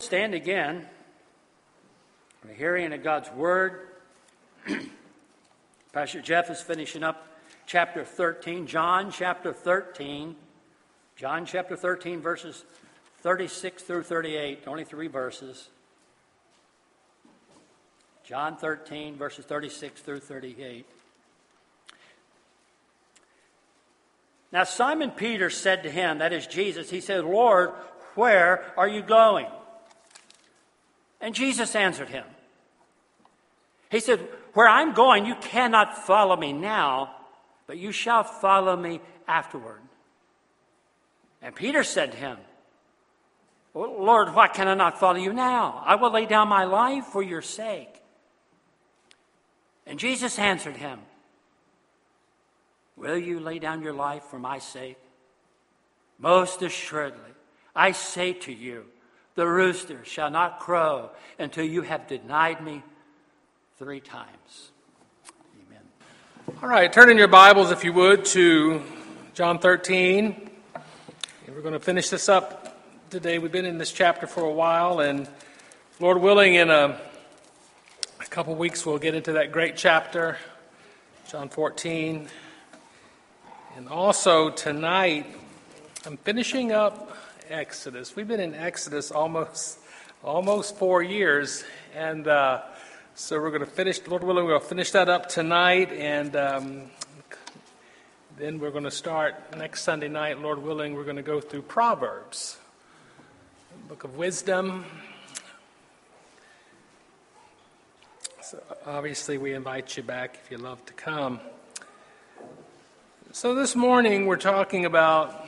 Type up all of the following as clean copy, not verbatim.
stand again for the hearing of God's Word. Pastor Jeff is finishing up chapter 13, John chapter 13, verses 36 through 38, only 3 verses. John 13, verses 36 through 38. Now Simon Peter said to him, that is Jesus, he said, Lord, where are you going? And Jesus answered him. He said, where I'm going, you cannot follow me now, but you shall follow me afterward. And Peter said to him, well, Lord, why can I not follow you now? I will lay down my life for your sake. And Jesus answered him, will you lay down your life for my sake? Most assuredly, I say to you, the rooster shall not crow until you have denied me 3 times. Amen. All right, turn in your Bibles, if you would, to John 13. And we're going to finish this up today. We've been in this chapter for a while, and Lord willing, in a couple weeks we'll get into that great chapter, John 14. And also tonight, I'm finishing up Exodus. We've been in Exodus almost 4 years, and so we're going to finish, Lord willing, we'll finish that up tonight, and then we're going to start next Sunday night, Lord willing, we're going to go through Proverbs, the book of wisdom. So obviously we invite you back if you love to come. So this morning we're talking about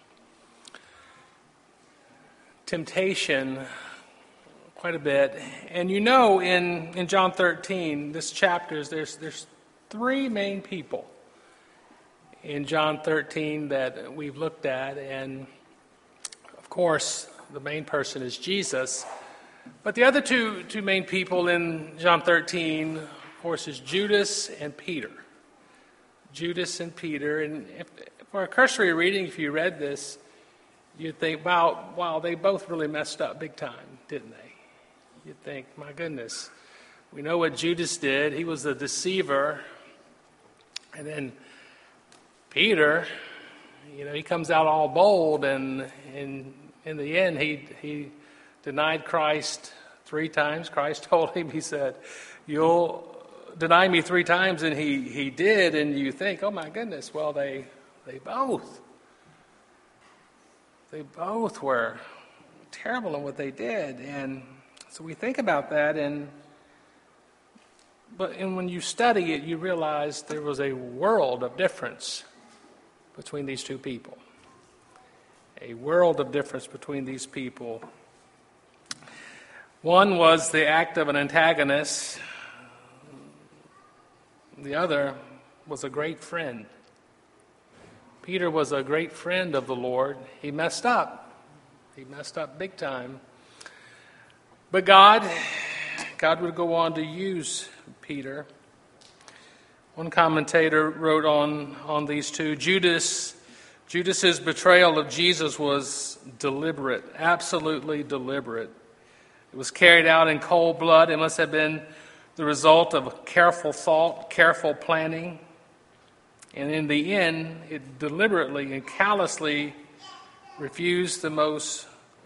temptation quite a bit. And you know in John 13, this chapter, there's 3 main people in John 13 that we've looked at. And of course, the main person is Jesus. But the other two main people in John 13, of course, is Judas and Peter. Judas and Peter. And for a cursory reading, if you read this, you'd think, wow, they both really messed up big time, didn't they? You'd think, my goodness, we know what Judas did. He was a deceiver. And then Peter, he comes out all bold, and in the end, he denied Christ 3 times. Christ told him, he said, you'll deny me 3 times, and he did, and you think, oh my goodness, well, they both were terrible in what they did. And so we think about that, but when you study it, you realize there was a world of difference between these 2 people. A world of difference between these people. One was the act of an antagonist. The other was a great friend. Peter was a great friend of the Lord. He messed up. He messed up big time. But God would go on to use Peter. One commentator wrote on these 2, Judas's betrayal of Jesus was deliberate, absolutely deliberate. It was carried out in cold blood. It must have been the result of careful thought, careful planning. And in the end, it deliberately and callously refused the most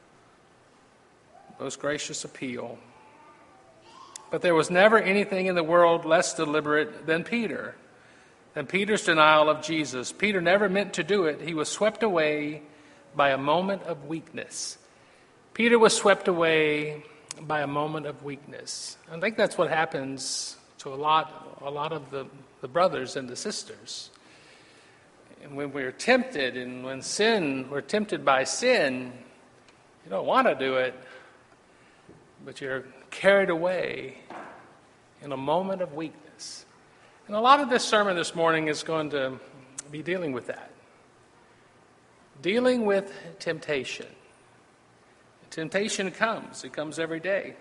gracious appeal. But there was never anything in the world less deliberate than Peter's denial of Jesus. Peter never meant to do it. He was swept away by a moment of weakness. Peter was swept away by a moment of weakness. I think that's what happens to a lot of the brothers and the sisters. And when we're tempted, and we're tempted by sin, you don't want to do it, but you're carried away in a moment of weakness. And a lot of this sermon this morning is going to be dealing with that. Dealing with temptation. Temptation comes. It comes every day.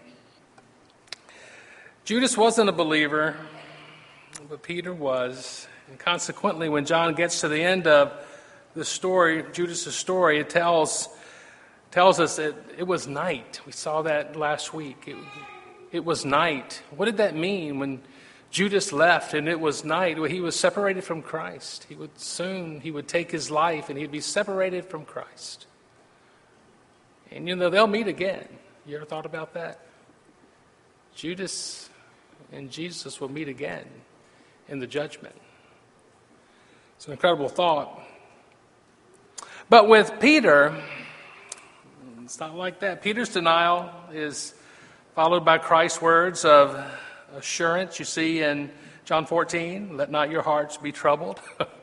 Judas wasn't a believer, but Peter was. And consequently, when John gets to the end of the story, Judas' story, it tells tells us that it was night. We saw that last week. It was night. What did that mean when Judas left and it was night? Well, he was separated from Christ. He would take his life and he'd be separated from Christ. And they'll meet again. You ever thought about that? Judas and Jesus will meet again in the judgment. It's an incredible thought. But with Peter, it's not like that. Peter's denial is followed by Christ's words of assurance. You see in John 14, let not your hearts be troubled.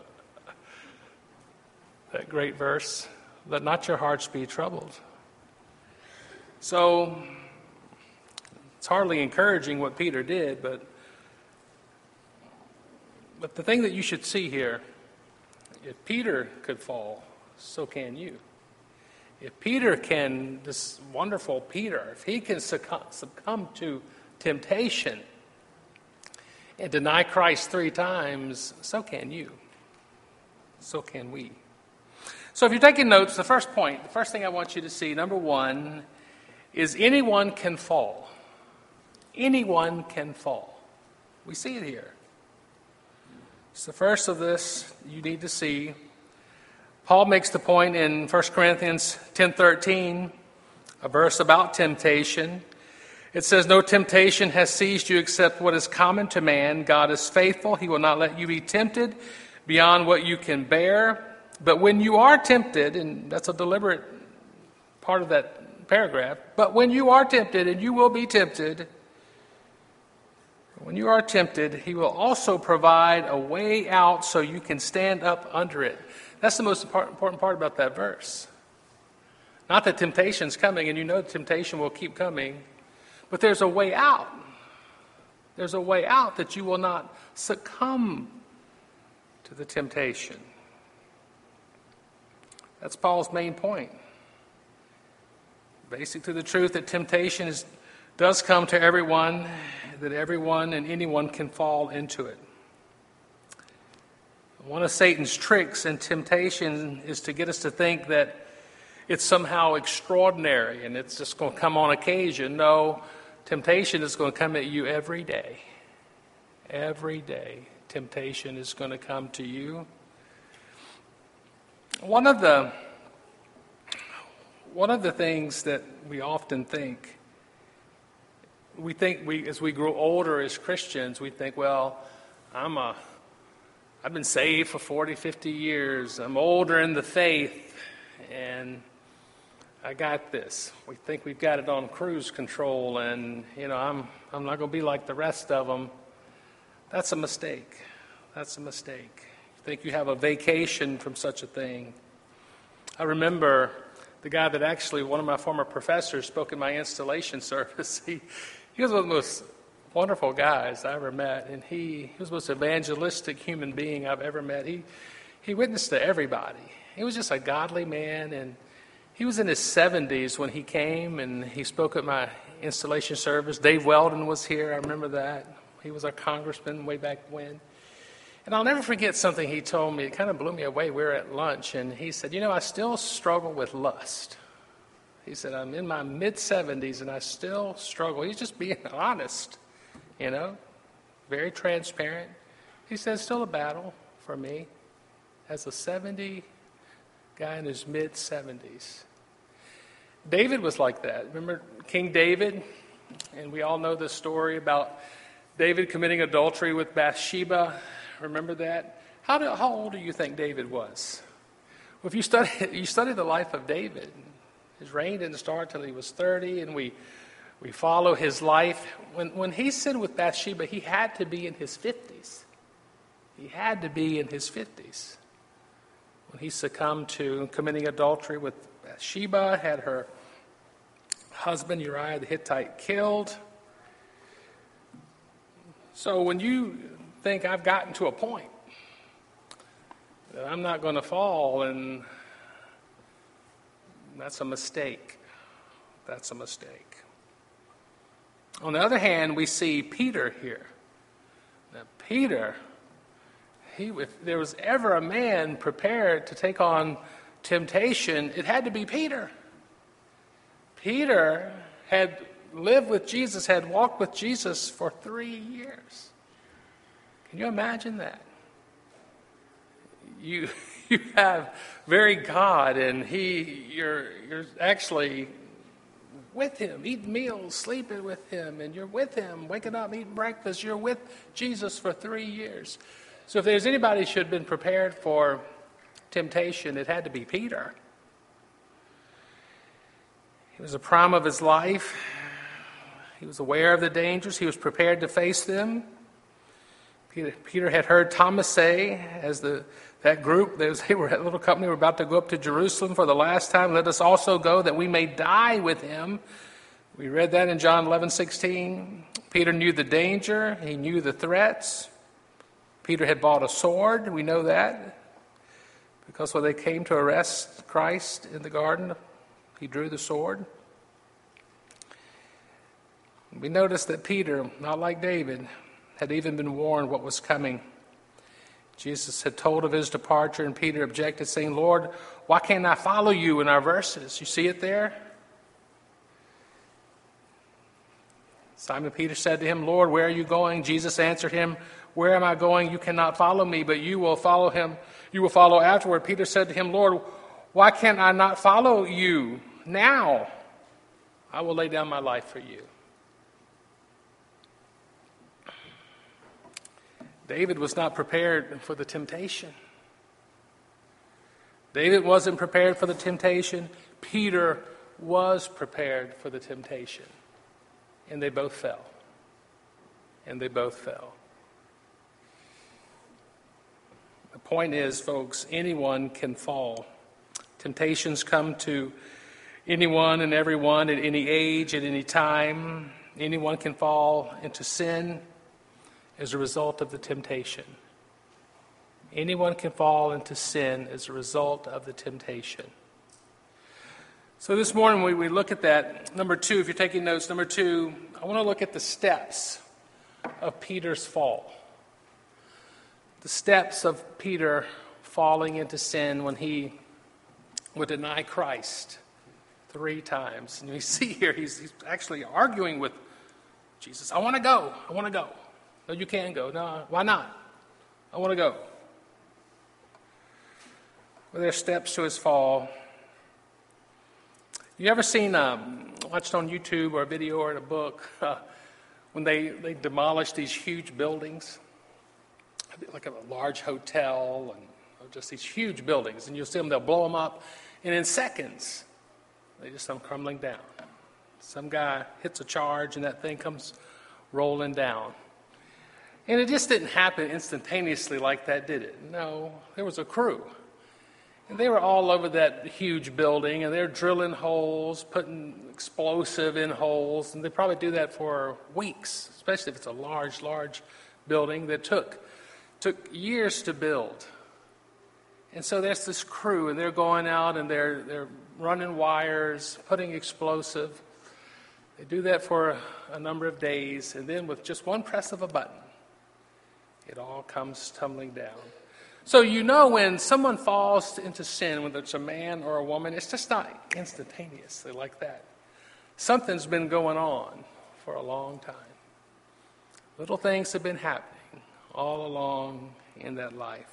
That great verse. Let not your hearts be troubled. So, it's hardly encouraging what Peter did, but the thing that you should see here, if Peter could fall, so can you. If Peter can, this wonderful Peter, if he can succumb to temptation and deny Christ 3 times, so can you. So can we. So if you're taking notes, the first thing I want you to see, number 1, is anyone can fall. Anyone can fall. We see it here. It's the first of this you need to see. Paul makes the point in 1 Corinthians 10:13, a verse about temptation. It says, no temptation has seized you except what is common to man. God is faithful. He will not let you be tempted beyond what you can bear. But when you are tempted, and that's a deliberate part of that paragraph, but when you are tempted, and you will be tempted, when you are tempted, he will also provide a way out so you can stand up under it. That's the most important part about that verse. Not that temptation's coming, and temptation will keep coming, but there's a way out. There's a way out that you will not succumb to the temptation. That's Paul's main point. Basic to the truth that temptation does come to everyone, that everyone and anyone can fall into it. One of Satan's tricks in temptation is to get us to think that it's somehow extraordinary and it's just going to come on occasion. No, temptation is going to come at you every day. Every day, temptation is going to come to you. One of the things that we often think, as we grow older as Christians, we think, well, I've been saved for 40, 50 years. I'm older in the faith, and I got this. We think we've got it on cruise control, and, I'm not going to be like the rest of them. That's a mistake. That's a mistake. You think you have a vacation from such a thing. I remember the guy that actually, one of my former professors, spoke in my installation service. He was one of the most wonderful guys I ever met, and he was the most evangelistic human being I've ever met. He witnessed to everybody. He was just a godly man, and he was in his 70s when he came, and he spoke at my installation service. Dave Weldon was here, I remember that. He was our congressman way back when. And I'll never forget something he told me. It kind of blew me away. We were at lunch, and he said, I still struggle with lust. He said, I'm in my mid-70s, and I still struggle. He's just being honest. Very transparent. He says, still a battle for me as a 70 guy in his mid-70s. David was like that. Remember King David? And we all know the story about David committing adultery with Bathsheba. Remember that? How old do you think David was? Well, if you study the life of David, his reign didn't start till he was 30, and we follow his life. When he sinned with Bathsheba, he had to be in his 50s. He had to be in his 50s. When he succumbed to committing adultery with Bathsheba, had her husband Uriah the Hittite killed. So when you think I've gotten to a point that I'm not going to fall, and that's a mistake. That's a mistake. On the other hand, we see Peter here. Now, Peter, if there was ever a man prepared to take on temptation, it had to be Peter. Peter had lived with Jesus, had walked with Jesus for 3 years. Can you imagine that? You have very God, and you're actually with him, eating meals, sleeping with him, and you're with him, waking up, eating breakfast. You're with Jesus for 3 years. So if there's anybody who should have been prepared for temptation, it had to be Peter. He was a prime of his life. He was aware of the dangers. He was prepared to face them. Peter had heard Thomas say, as that group, they were a little company, were about to go up to Jerusalem for the last time, let us also go that we may die with him. We read that in John 11:16. Peter knew the danger. He knew the threats. Peter had bought a sword. We know that. Because when they came to arrest Christ in the garden, he drew the sword. We notice that Peter, not like David, had even been warned what was coming. Jesus had told of his departure, and Peter objected, saying, Lord, why can't I follow you in our verses? You see it there? Simon Peter said to him, Lord, where are you going? Jesus answered him, where am I going? You cannot follow me, but you will follow him. You will follow afterward. Peter said to him, Lord, why can't I not follow you now? I will lay down my life for you. David was not prepared for the temptation. David wasn't prepared for the temptation. Peter was prepared for the temptation. And they both fell. And they both fell. The point is, folks, anyone can fall. Temptations come to anyone and everyone at any age, at any time. Anyone can fall into sin as a result of the temptation. Anyone can fall into sin as a result of the temptation. So this morning we look at that. Number 2, if you're taking notes, number 2, I want to look at the steps of Peter's fall. The steps of Peter falling into sin when he would deny Christ 3 times. And you see here, he's actually arguing with Jesus. I want to go. I want to go. No, you can't go. No, why not? I want to go. Well, there are steps to his fall. You ever seen, watched on YouTube or a video or in a book, when they demolish these huge buildings, like a large hotel and just these huge buildings, and you'll see them, they'll blow them up, and in seconds, they just come crumbling down. Some guy hits a charge, and that thing comes rolling down. And it just didn't happen instantaneously like that, did it? No, there was a crew. And they were all over that huge building, and they're drilling holes, putting explosive in holes, and they probably do that for weeks, especially if it's a large building that took years to build. And so there's this crew, and they're going out, and they're running wires, putting explosive. They do that for a number of days, and then with just one press of a button, it all comes tumbling down. So you know when someone falls into sin, whether it's a man or a woman, it's just not instantaneously like that. Something's been going on for a long time. Little things have been happening all along in that life.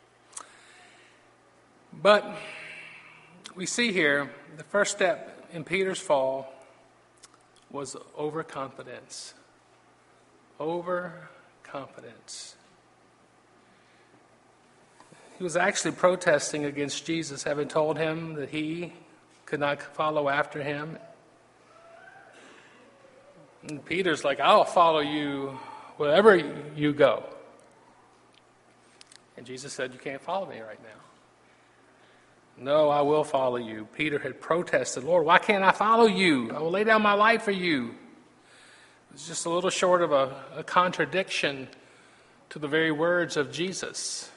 But we see here the first step in Peter's fall was overconfidence. Overconfidence. He was actually protesting against Jesus, having told him that he could not follow after him. And Peter's like, I'll follow you wherever you go. And Jesus said, you can't follow me right now. No, I will follow you. Peter had protested, Lord, why can't I follow you? I will lay down my life for you. It's just a little short of a contradiction to the very words of Jesus.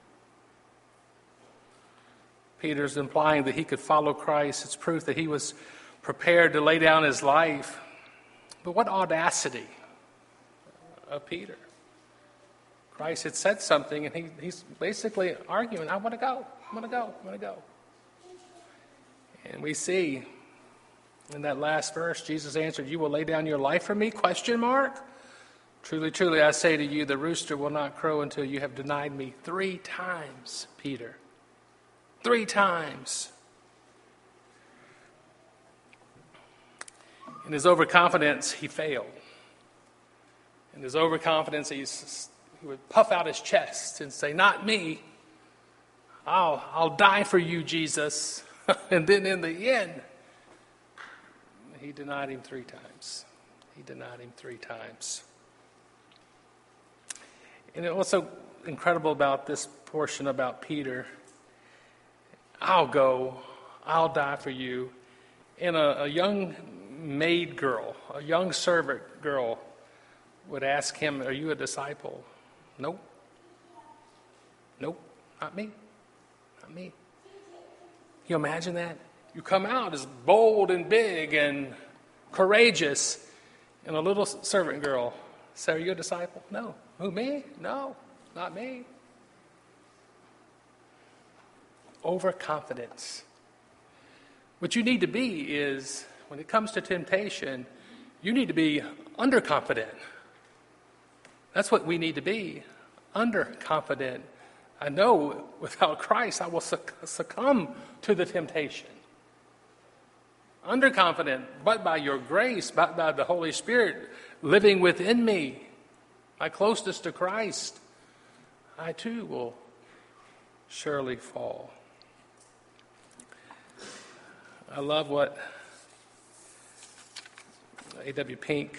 Peter's implying that he could follow Christ. It's proof that he was prepared to lay down his life. But what audacity of Peter. Christ had said something, and he's basically arguing, I want to go, I want to go, I want to go. And we see In that last verse, Jesus answered, "You will lay down your life for me?" Question mark. "Truly, truly, I say to you, the rooster will not crow until you have denied me 3 times, Peter. 3 times. In his overconfidence, he failed. In his overconfidence, he would puff out his chest and say, "Not me. I'll die for you, Jesus." And then in the end, he denied him 3 times. He denied him 3 times. And what's so incredible about this portion about Peter, "I'll go, I'll die for you." And a young maid girl, a young servant girl, would ask him, "Are you a disciple?" "Nope. Nope, not me. Not me." Can you imagine that? You come out as bold and big and courageous, and a little servant girl say, "Are you a disciple?" "No." "Who, me?" "No, not me." Overconfidence. What you need to be is, when it comes to temptation, you need to be underconfident. That's what we need to be, underconfident. I know without Christ I will succumb to the temptation. Underconfident, but by your grace, by the Holy Spirit living within me, my closeness to Christ, I too will surely fall. I love what A.W. Pink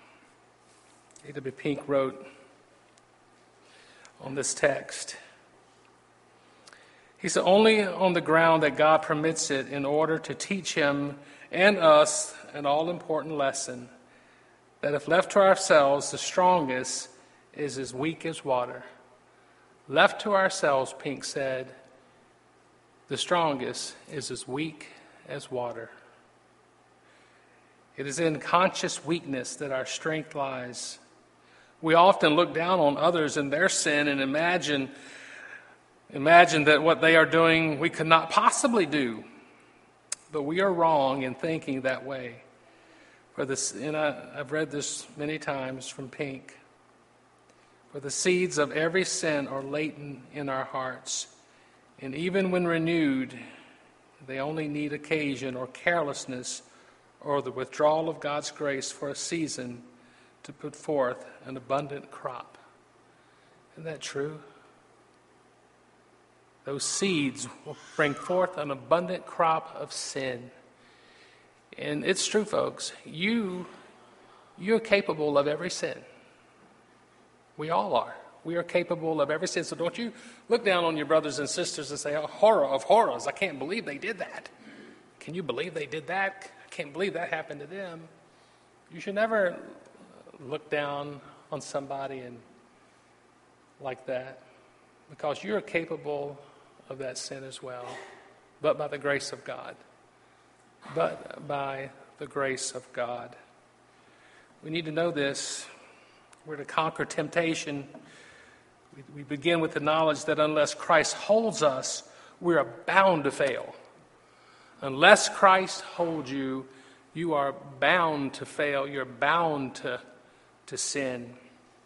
wrote on this text. He said, "Only on the ground that God permits it in order to teach him and us an all-important lesson, that if left to ourselves, the strongest is as weak as water." Left to ourselves, Pink said, the strongest is as weak as water. It is in conscious weakness that our strength lies. We often look down on others in their sin and imagine that what they are doing we could not possibly do. But we are wrong in thinking that way. I've read this many times from Pink. For the seeds of every sin are latent in our hearts, and even when renewed, they only need occasion or carelessness or the withdrawal of God's grace for a season to put forth an abundant crop. Isn't that true? Those seeds will bring forth an abundant crop of sin. And it's true, folks. You're capable of every sin. We all are. We are capable of every sin. So don't you look down on your brothers and sisters and say, "Oh, horror of horrors, I can't believe they did that. Can you believe they did that? I can't believe that happened to them." You should never look down on somebody like that, because you're capable of that sin as well, but by the grace of God. But by the grace of God. We need to know this. We're to conquer temptation. We begin with the knowledge that unless Christ holds us, we are bound to fail. Unless Christ holds you, you are bound to fail. You're bound to sin.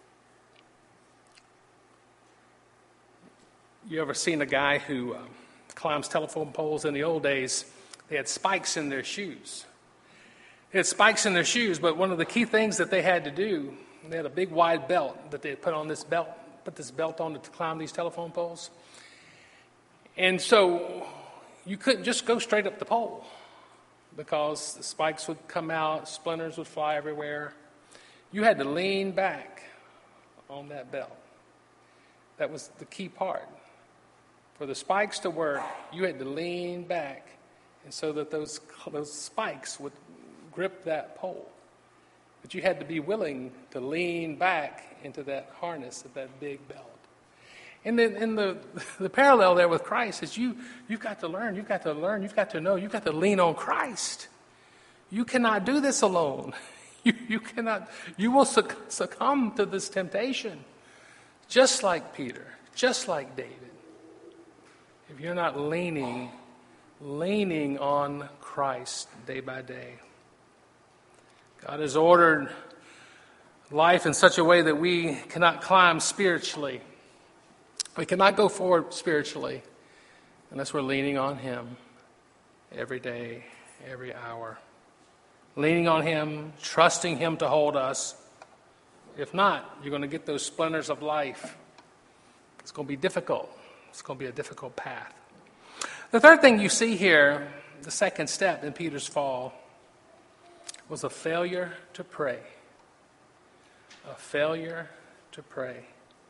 You ever seen a guy who climbs telephone poles? In the old days, they had spikes in their shoes. They had spikes in their shoes, but one of the key things that they had to do, they had a big wide belt that they had put this belt on to climb these telephone poles. And so you couldn't just go straight up the pole, because the spikes would come out, splinters would fly everywhere. You had to lean back on that belt. That was the key part. For the spikes to work, you had to lean back, and so that those spikes would grip that pole. But you had to be willing to lean back into that harness of that big belt. And then in the parallel there with Christ is you've got to learn, you've got to know, you've got to lean on Christ. You cannot do this alone. You will succumb to this temptation, just like Peter, just like David. If you're not leaning on Christ day by day. God has ordered life in such a way that we cannot climb spiritually. We cannot go forward spiritually unless we're leaning on Him every day, every hour. Leaning on Him, trusting Him to hold us. If not, you're going to get those splinters of life. It's going to be difficult. It's going to be a difficult path. The third thing you see here, the second step in Peter's fall, was a failure to pray. A failure to pray.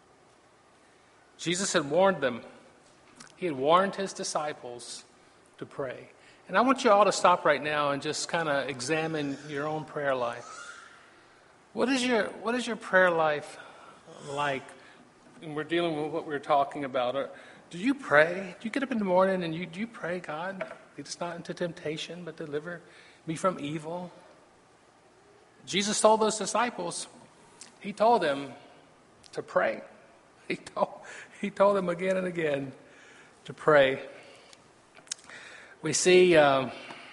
Jesus had warned them. He had warned His disciples to pray. And I want you all to stop right now and just kind of examine your own prayer life. What is your prayer life like? And we're dealing with what we're talking about. Do you pray? Do you get up in the morning and do you pray, God, lead us not into temptation, but deliver me from evil? Jesus told those disciples, He told them to pray. He told them again and again to pray. We see in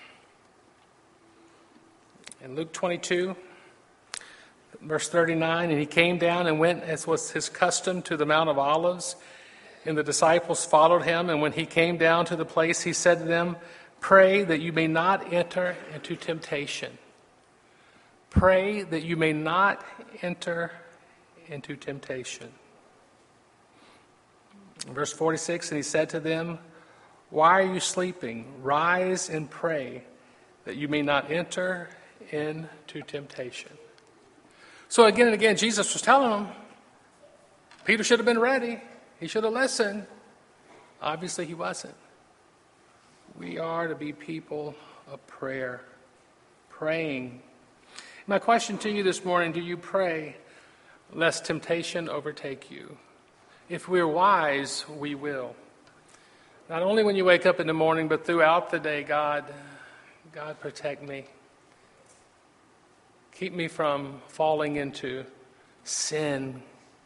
Luke 22, verse 39, and He came down and went, as was His custom, to the Mount of Olives, and the disciples followed Him. And when He came down to the place, He said to them, pray that you may not enter into temptation. Pray that you may not enter into temptation. Verse 46, and He said to them, why are you sleeping? Rise and pray that you may not enter into temptation. So again and again, Jesus was telling them, Peter should have been ready. He should have listened. Obviously, he wasn't. We are to be people of prayer, praying. My question to you this morning, do you pray lest temptation overtake you? If we're wise, we will. Not only when you wake up in the morning, but throughout the day, God protect me. Keep me from falling into sin.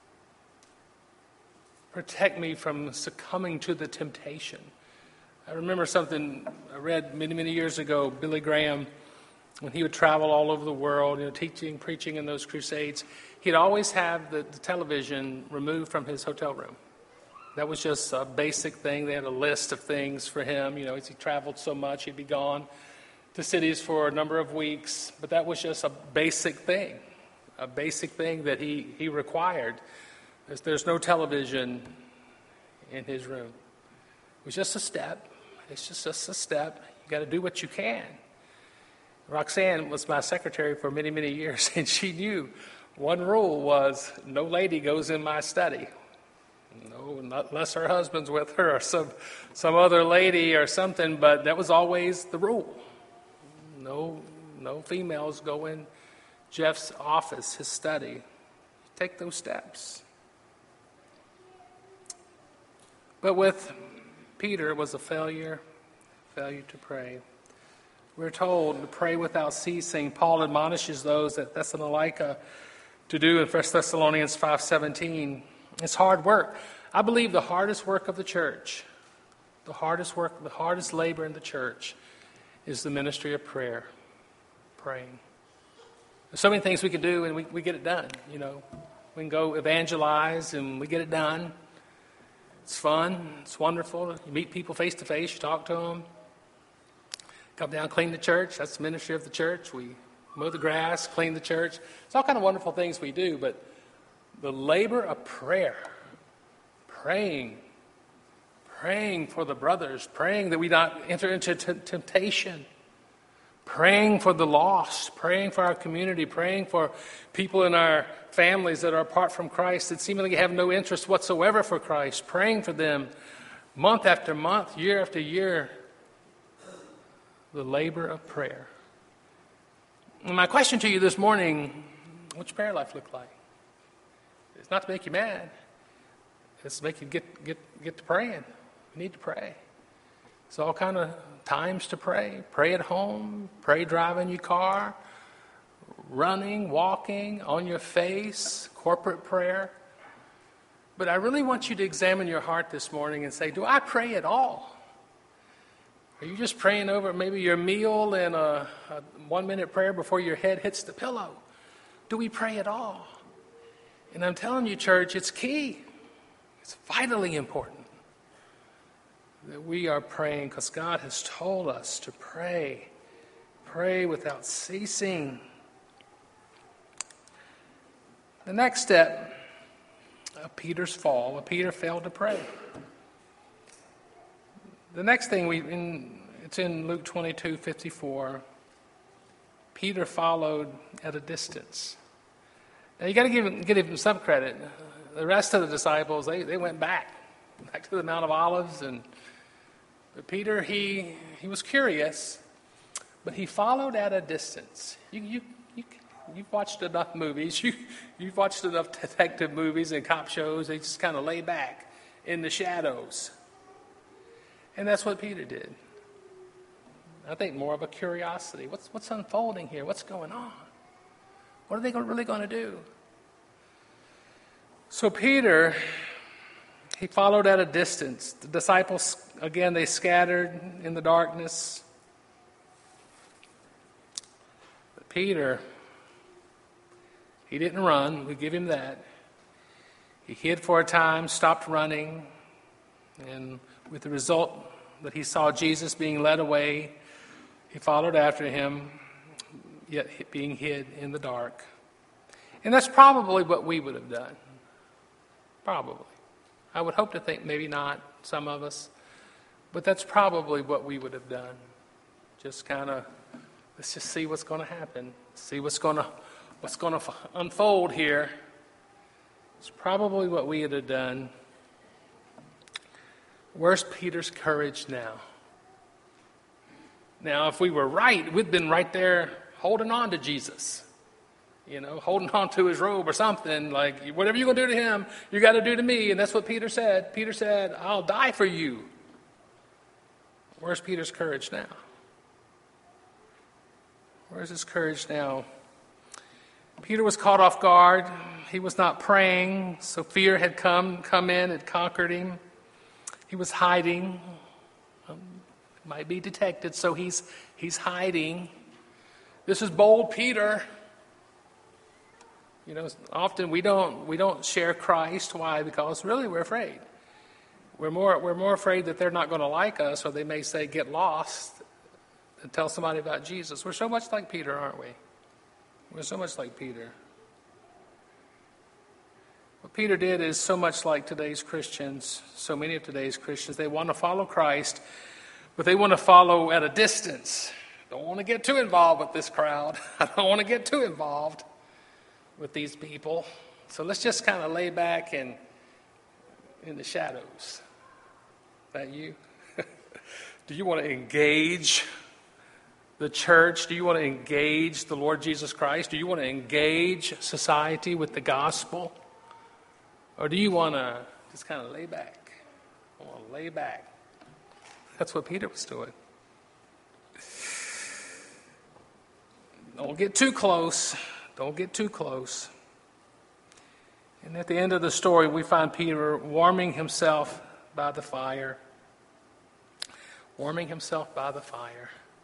Protect me from succumbing to the temptation. I remember something I read many, many years ago, Billy Graham, when he would travel all over the world, teaching, preaching in those crusades, he'd always have the television removed from his hotel room. That was just a basic thing. They had a list of things for him. As he traveled so much, he'd be gone to cities for a number of weeks. But that was just a basic thing that he required. There's no television in his room. It was just a step. It's just a step. You got to do what you can. Roxanne was my secretary for many, many years, and she knew one rule was no lady goes in my study. No, not unless her husband's with her or some other lady or something, but that was always the rule. No females go in Jeff's office, his study. Take those steps. But with Peter, it was a failure to pray. We're told to pray without ceasing. Paul admonishes those at Thessalonica to do in 1 Thessalonians 5:17. It's hard work. I believe the hardest work of the church, the hardest labor in the church is the ministry of prayer, praying. There's so many things we can do and we get it done. We can go evangelize and we get it done. It's fun. It's wonderful. You meet people face to face. You talk to them. Come down, clean the church. That's the ministry of the church. We mow the grass, clean the church. It's all kind of wonderful things we do. But the labor of prayer, praying for the brothers, praying that we not enter into temptation, praying for the lost, praying for our community, praying for people in our families that are apart from Christ that seemingly have no interest whatsoever for Christ, praying for them month after month, year after year, the labor of prayer. And my question to you this morning, what's your prayer life look like? It's not to make you mad. It's to make you get to praying. We need to pray. It's all kind of times to pray. Pray at home. Pray driving your car. Running, walking, on your face. Corporate prayer. But I really want you to examine your heart this morning and say, do I pray at all? Are you just praying over maybe your meal and a 1-minute prayer before your head hits the pillow? Do we pray at all? And I'm telling you, church, it's key. It's vitally important that we are praying because God has told us to pray. Pray without ceasing. The next step of Peter's fall, Peter failed to pray. The next thing it's in Luke 22:54. Peter followed at a distance. Now you got to give him some credit. The rest of the disciples they went back to the Mount of Olives, but Peter he was curious, but he followed at a distance. You've watched enough movies. You've watched enough detective movies and cop shows. They just kind of lay back in the shadows. And that's what Peter did. I think more of a curiosity. What's unfolding here? What's going on? What are they really going to do? So Peter, he followed at a distance. The disciples, again, they scattered in the darkness. But Peter, he didn't run. We give him that. He hid for a time, stopped running, and with the result that he saw Jesus being led away, he followed after him, yet being hid in the dark. And that's probably what we would have done. Probably. I would hope to think maybe not, some of us, but that's probably what we would have done. Just kind of, let's just see what's going to happen, see what's going to unfold here. It's probably what we would have done. Where's Peter's courage now? Now, if we were right, we'd been right there holding on to Jesus. Holding on to his robe or something. Like, whatever you're going to do to him, you got to do to me. And that's what Peter said. Peter said, I'll die for you. Where's Peter's courage now? Where's his courage now? Peter was caught off guard. He was not praying, so fear had come in, had conquered him. He was hiding. Might be detected, so he's hiding. This is bold Peter. Often we don't share Christ. Why? Because really we're afraid. We're more afraid that they're not going to like us, or they may say get lost, and tell somebody about Jesus. We're so much like Peter, aren't we? We're so much like Peter. What Peter did is so much like today's Christians, so many of today's Christians. They want to follow Christ, but they want to follow at a distance. Don't want to get too involved with this crowd. I don't want to get too involved with these people. So let's just kind of lay back in the shadows. Is that you? Do you want to engage the church? Do you want to engage the Lord Jesus Christ? Do you want to engage society with the gospel? Or do you want to just kind of lay back? I want to lay back. That's what Peter was doing. Don't get too close. Don't get too close. And at the end of the story, we find Peter warming himself by the fire. Warming himself by the fire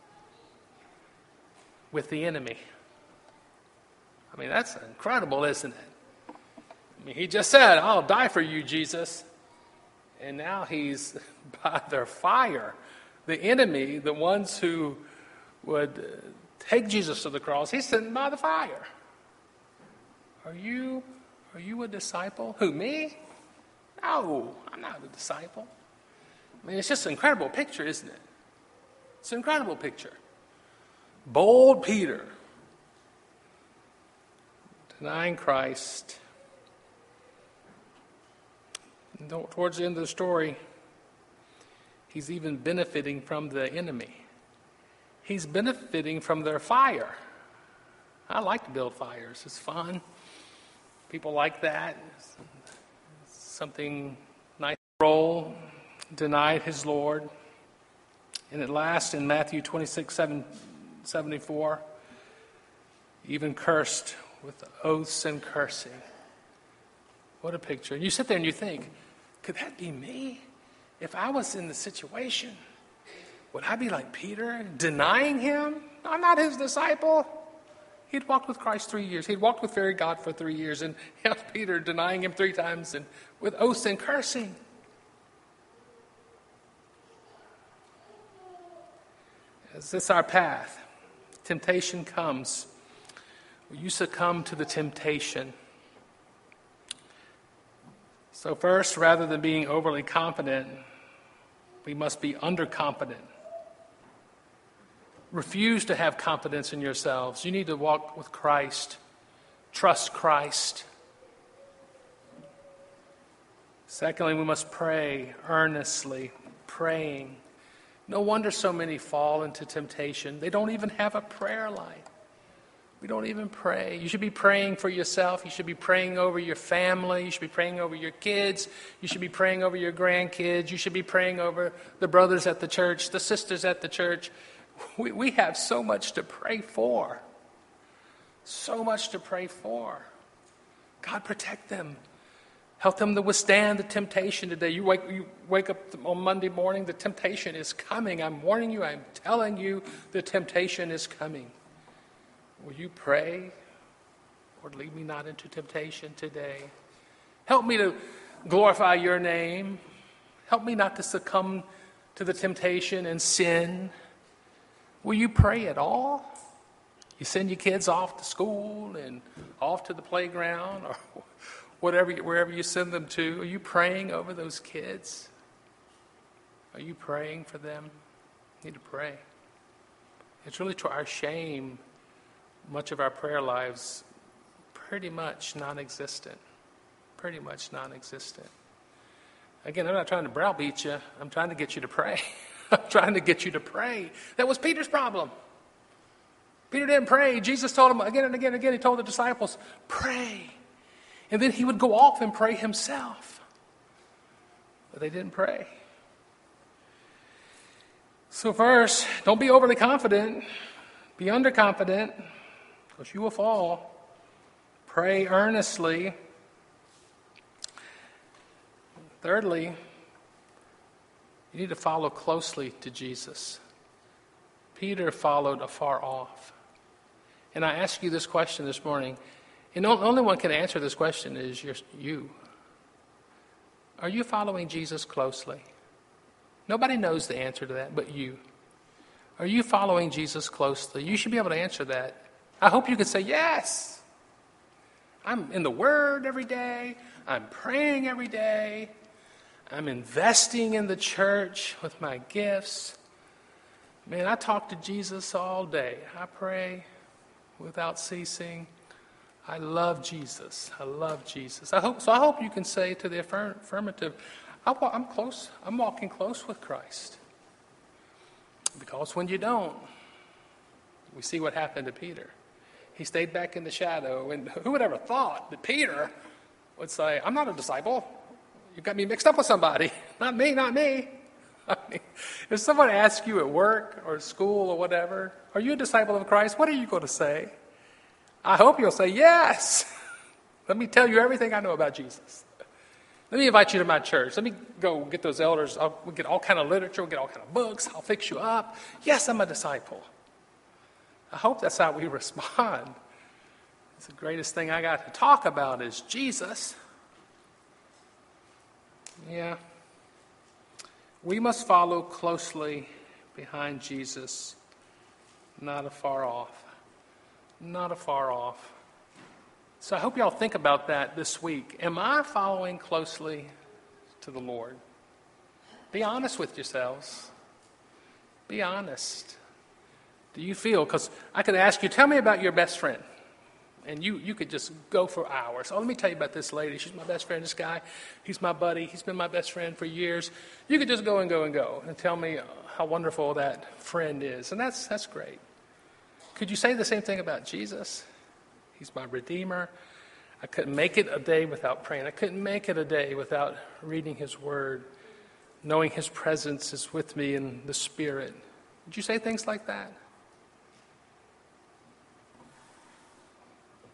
with the enemy. I mean, that's incredible, isn't it? I mean, he just said, I'll die for you, Jesus. And now he's by their fire. The enemy, the ones who would take Jesus to the cross, he's sitting by the fire. Are you a disciple? Who, me? No, I'm not a disciple. I mean, it's just an incredible picture, isn't it? It's an incredible picture. Bold Peter, denying Christ. And towards the end of the story, he's even benefiting from the enemy. He's benefiting from their fire. I like to build fires. It's fun. People like that. Something nice. Role denied his Lord. And at last, in Matthew 26:74, even cursed with oaths and cursing. What a picture. And you sit there and you think, could that be me? If I was in the situation, Would I be like Peter, denying him? I'm not his disciple. He'd walked with Christ 3 years. He'd walked with very God for 3 years. And here's Peter denying him 3 times and with oaths and cursing. Is this our path? Temptation comes. Will you succumb to the temptation? So first, rather than being overly confident, we must be underconfident. Refuse to have confidence in yourselves. You need to walk with Christ. Trust Christ. Secondly, we must pray earnestly, praying. No wonder so many fall into temptation. They don't even have a prayer life. We don't even pray. You should be praying for yourself. You should be praying over your family. You should be praying over your kids. You should be praying over your grandkids. You should be praying over the brothers at the church, the sisters at the church. We have so much to pray for. So much to pray for. God, protect them. Help them to withstand the temptation today. You wake up on Monday morning, the temptation is coming. I'm warning you, I'm telling you, the temptation is coming. Will you pray? Lord, lead me not into temptation today. Help me to glorify your name. Help me not to succumb to the temptation and sin. Will you pray at all? You send your kids off to school and off to the playground or wherever you send them to. Are you praying over those kids? Are you praying for them? You need to pray. It's really to our shame, much of our prayer lives pretty much non-existent. Pretty much non-existent. Again, I'm not trying to browbeat you. I'm trying to get you to pray. I'm trying to get you to pray. That was Peter's problem. Peter didn't pray. Jesus told him again and again and again. He told the disciples, pray. And then he would go off and pray himself. But they didn't pray. So first, don't be overly confident. Be underconfident, because you will fall. Pray earnestly. Thirdly, you need to follow closely to Jesus. Peter followed afar off. And I ask you this question this morning, and the only one can answer this question is you. Are you following Jesus closely? Nobody knows the answer to that but you. Are you following Jesus closely? You should be able to answer that. I hope you could say, yes. I'm in the Word every day. I'm praying every day. I'm investing in the church with my gifts. Man, I talk to Jesus all day. I pray without ceasing. I love Jesus. I love Jesus. I hope you can say to the affirmative, I'm close. I'm walking close with Christ. Because when you don't, we see what happened to Peter. He stayed back in the shadow, and who would ever thought that Peter would say, I'm not a disciple. You got me mixed up with somebody. Not me, not me. I mean, if someone asks you at work or school or whatever, are you a disciple of Christ? What are you going to say? I hope you'll say, yes. Let me tell you everything I know about Jesus. Let me invite you to my church. Let me go get those elders. We'll get all kind of literature. We'll get all kind of books. I'll fix you up. Yes, I'm a disciple. I hope that's how we respond. It's the greatest thing I got to talk about is Jesus. Yeah. We must follow closely behind Jesus, not afar off. Not afar off. So I hope y'all think about that this week. Am I following closely to the Lord? Be honest with yourselves. Be honest. Do you feel, because I could ask you, tell me about your best friend. And you could just go for hours. Oh, let me tell you about this lady. She's my best friend. This guy, he's my buddy. He's been my best friend for years. You could just go and tell me how wonderful that friend is. And that's great. Could you say the same thing about Jesus? He's my Redeemer. I couldn't make it a day without praying. I couldn't make it a day without reading His Word, knowing His presence is with me in the Spirit. Would you say things like that?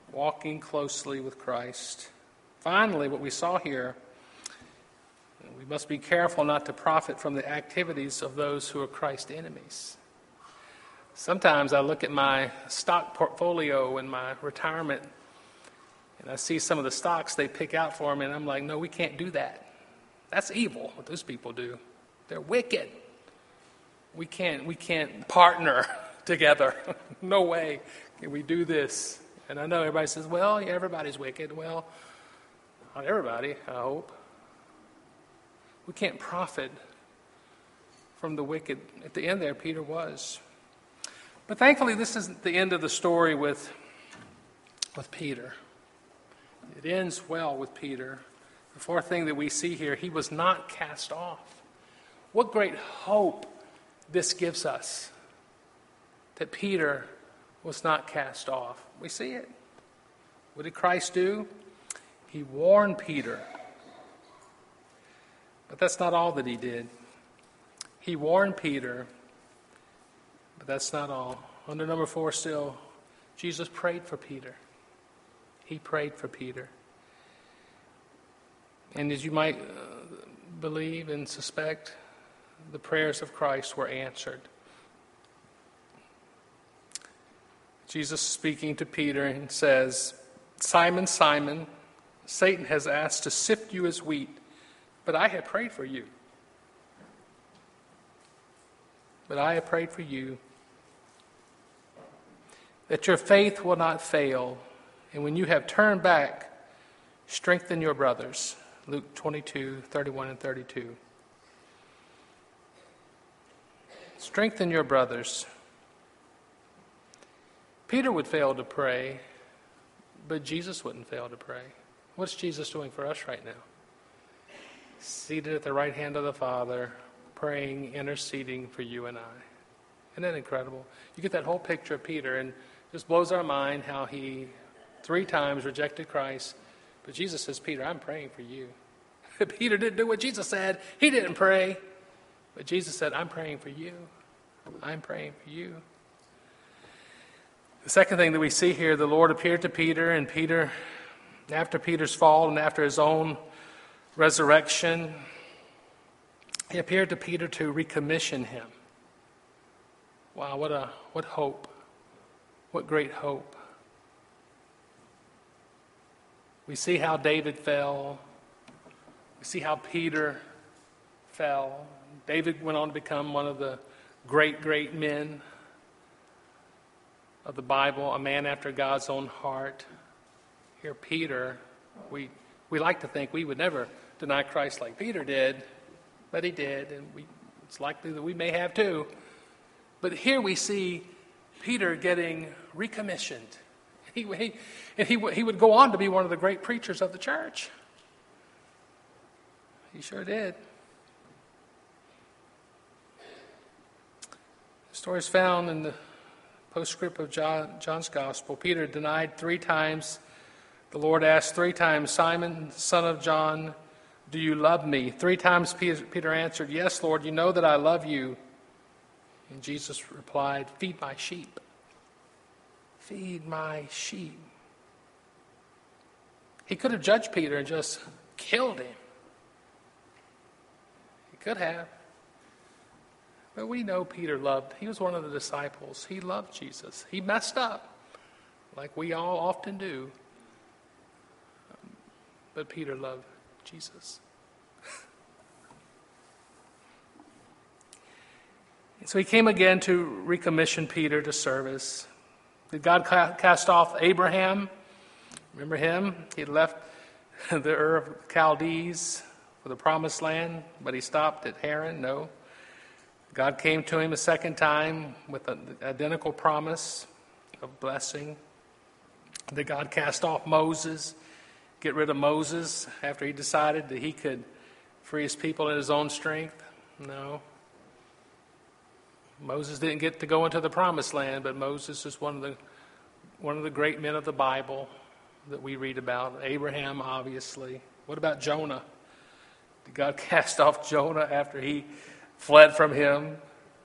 Walking closely with Christ. Finally, what we saw here, we must be careful not to profit from the activities of those who are Christ's enemies. Sometimes I look at my stock portfolio in my retirement, and I see some of the stocks they pick out for me, and I'm like, no, we can't do that. That's evil, what those people do. They're wicked. We can't partner together. No way can we do this. And I know everybody says, well, yeah, everybody's wicked. Well, not everybody, I hope. We can't profit from the wicked. At the end there, Peter was. But thankfully, this isn't the end of the story with Peter. It ends well with Peter. The fourth thing that we see here, he was not cast off. What great hope this gives us, that Peter was not cast off. We see it. What did Christ do? He warned Peter. But that's not all that he did. He warned Peter, but that's not all. Under number 4 still, Jesus prayed for Peter. He prayed for Peter. And as you might believe and suspect, the prayers of Christ were answered. Jesus speaking to Peter and says, Simon, Simon, Satan has asked to sift you as wheat, but I have prayed for you. But I have prayed for you that your faith will not fail, and when you have turned back, strengthen your brothers. Luke 22:31 and 32. Strengthen your brothers. Peter would fail to pray, but Jesus wouldn't fail to pray. What's Jesus doing for us right now? Seated at the right hand of the Father, praying, interceding for you and I. Isn't that incredible? You get that whole picture of Peter, and it just blows our mind how he 3 times rejected Christ. But Jesus says, Peter, I'm praying for you. Peter didn't do what Jesus said. He didn't pray. But Jesus said, I'm praying for you. I'm praying for you. The second thing that we see here, the Lord appeared to Peter, and Peter, after Peter's fall and after his own resurrection, he appeared to Peter to recommission him. Wow, what hope. What great hope. We see how David fell. We see how Peter fell. David went on to become one of the great men of the Bible, a man after God's own heart. Here, Peter, we like to think we would never deny Christ like Peter did, but he did, and it's likely that we may have too. But here we see Peter getting recommissioned. He would go on to be one of the great preachers of the church. He sure did. The story is found in the postscript of John's Gospel. Peter denied 3 times. The Lord asked 3 times, Simon, son of John, do you love me? 3 times Peter answered, yes, Lord, you know that I love you. And Jesus replied, feed my sheep. Feed my sheep. He could have judged Peter and just killed him. He could have. But we know Peter loved. He was one of the disciples. He loved Jesus. He messed up, like we all often do. But Peter loved Jesus. So he came again to recommission Peter to service. Did God cast off Abraham? Remember him? He had left the Ur of Chaldees for the promised land, but he stopped at Haran? No. God came to him a second time with an identical promise of blessing. Did God cast off Moses, get rid of Moses after he decided that he could free his people in his own strength? No. Moses didn't get to go into the promised land, but Moses is one of the great men of the Bible that we read about. Abraham, obviously. What about Jonah? Did God cast off Jonah after he fled from him?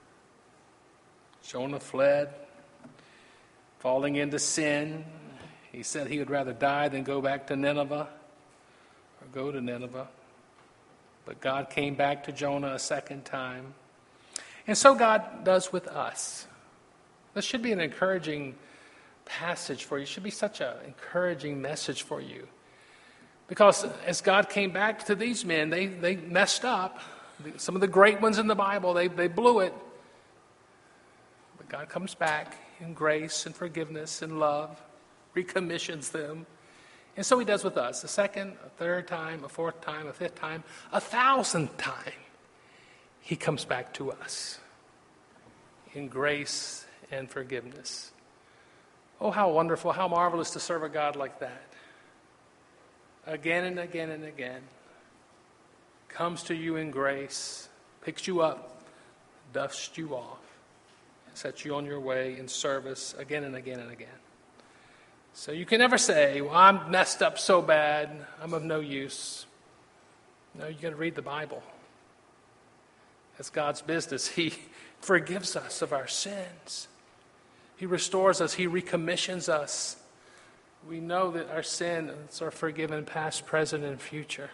Jonah fled, falling into sin. He said he would rather die than go back to Nineveh or go to Nineveh. But God came back to Jonah a second time. And so God does with us. This should be an encouraging passage for you. It should be such an encouraging message for you. Because as God came back to these men, they messed up. Some of the great ones in the Bible, they blew it. But God comes back in grace and forgiveness and love, recommissions them. And so he does with us. A second, a third time, a fourth time, a fifth time, 1,000th time, he comes back to us in grace and forgiveness. Oh, how wonderful, how marvelous to serve a God like that. Again and again and again. Comes to you in grace, picks you up, dusts you off, sets you on your way in service again and again and again. So you can never say, well, I'm messed up so bad, I'm of no use. No, you got to read the Bible. That's God's business. He forgives us of our sins. He restores us. He recommissions us. We know that our sins are forgiven past, present, and future.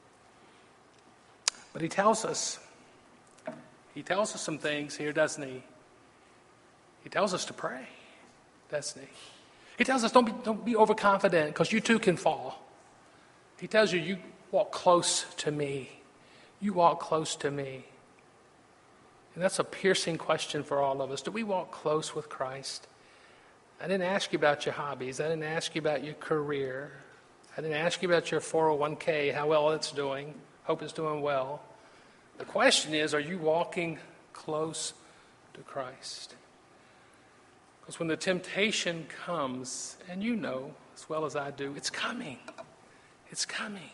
But he tells us some things here, doesn't he? He tells us to pray, doesn't he? He tells us don't be overconfident because you too can fall. He tells you, you walk close to me. You walk close to me. And that's a piercing question for all of us. Do we walk close with Christ? I didn't ask you about your hobbies. I didn't ask you about your career. I didn't ask you about your 401k, how well it's doing. Hope it's doing well. The question is, are you walking close to Christ? Because when the temptation comes, and you know as well as I do, it's coming. It's coming.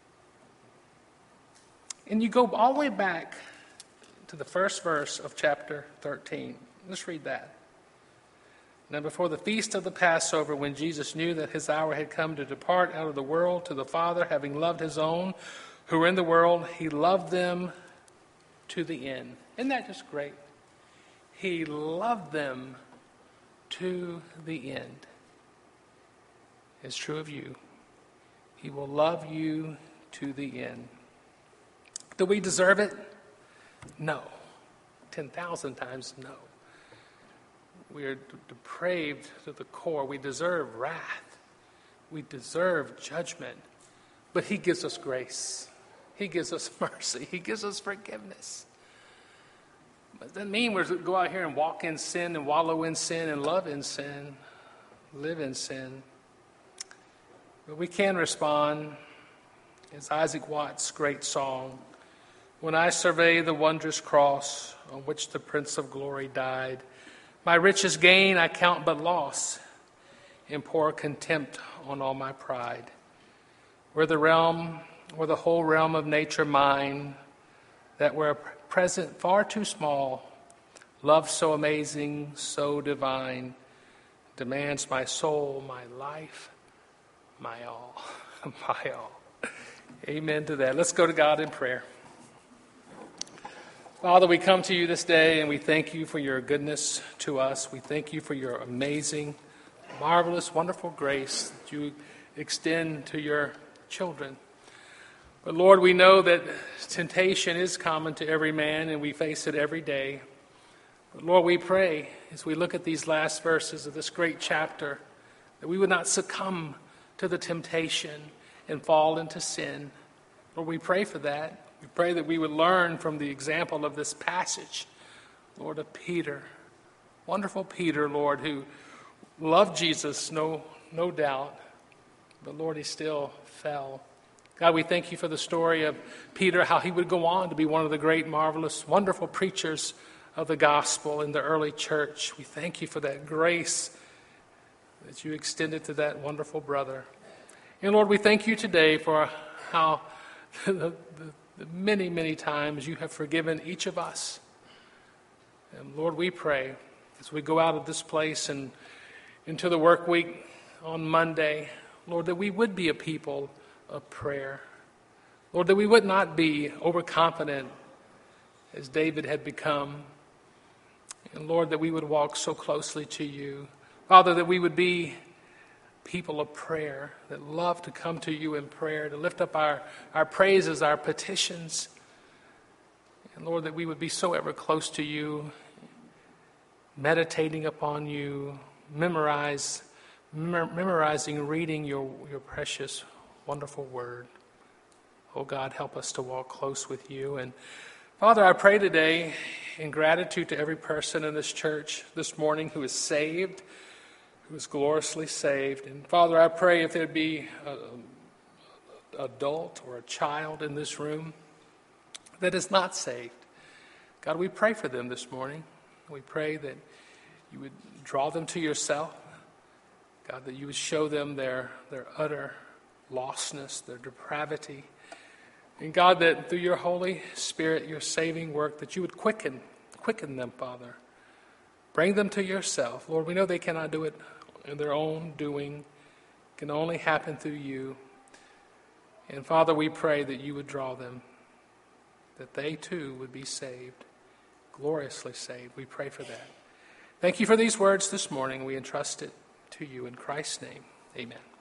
And you go all the way back to the first verse of chapter 13. Let's read that. Now before the feast of the Passover, when Jesus knew that his hour had come to depart out of the world to the Father, having loved his own who were in the world, he loved them to the end. Isn't that just great? He loved them to the end. It's true of you. He will love you to the end. Do we deserve it? No. 10,000 times no. We are depraved to the core. We deserve wrath. We deserve judgment. But he gives us grace. He gives us mercy. He gives us forgiveness. But it doesn't mean we're to go out here and walk in sin and wallow in sin and love in sin, live in sin. But we can respond, as Isaac Watts' great song, when I survey the wondrous cross on which the Prince of Glory died, my richest gain I count but loss, and pour contempt on all my pride. Were the whole realm of nature mine, that were present far too small, love so amazing, so divine, demands my soul, my life, my all, my all. Amen to that. Let's go to God in prayer. Father, we come to you this day and we thank you for your goodness to us. We thank you for your amazing, marvelous, wonderful grace that you extend to your children. But Lord, we know that temptation is common to every man and we face it every day. But Lord, we pray as we look at these last verses of this great chapter that we would not succumb to the temptation and fall into sin. Lord, we pray for that. We pray that we would learn from the example of this passage, Lord, of Peter. Wonderful Peter, Lord, who loved Jesus, no doubt. But Lord, he still fell. God, we thank you for the story of Peter, how he would go on to be one of the great, marvelous, wonderful preachers of the gospel in the early church. We thank you for that grace that you extended to that wonderful brother. And Lord, we thank you today for how the many, many times you have forgiven each of us. And Lord, we pray as we go out of this place and into the work week on Monday, Lord, that we would be a people of prayer. Lord, that we would not be overconfident as David had become. And Lord, that we would walk so closely to you. Father, that we would be people of prayer that love to come to you in prayer, to lift up our praises, our petitions. And Lord, that we would be so ever close to you, meditating upon you, memorizing, reading your precious, wonderful word. Oh God, help us to walk close with you. And Father, I pray today in gratitude to every person in this church this morning who is saved, who is gloriously saved. And Father, I pray if there'd be an adult or a child in this room that is not saved, God, we pray for them this morning. We pray that you would draw them to yourself. God, that you would show them their utter lostness, their depravity. And God, that through your Holy Spirit, your saving work, that you would quicken them, Father. Bring them to yourself. Lord, we know they cannot do it in their own doing. It can only happen through you. And Father, we pray that you would draw them, that they too would be saved, gloriously saved. We pray for that. Thank you for these words this morning. We entrust it to you in Christ's name. Amen.